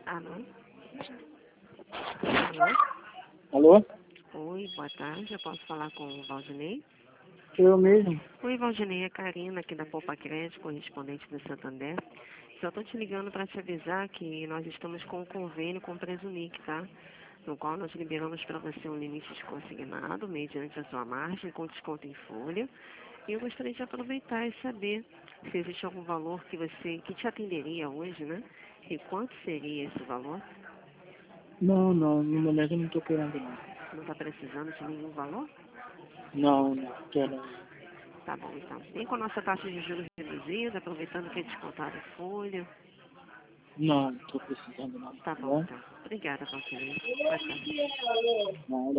Alô? Alô? Alô? Oi, boa tarde. Eu posso falar com o Valdinei? Eu mesmo. Oi, Valdinei. É Karina, aqui da Poupa Crédito, correspondente do Santander. Só estou te ligando para te avisar que nós estamos com um convênio com o Presunic, tá? No qual nós liberamos para você um limite de consignado, mediante a sua margem, com desconto em folha. E eu gostaria de aproveitar e saber se existe algum valor que te atenderia hoje, né? E quanto seria esse valor? Não, no momento eu não tô querendo não. Não está precisando de nenhum valor? Não, quero. Tá bom, então. Tem com a nossa taxa de juros reduzida, aproveitando que é descontado em folha. Não, tô precisando não, Tá tá bom, bom? então. Obrigada, Valquíria. Boa tarde. Nada.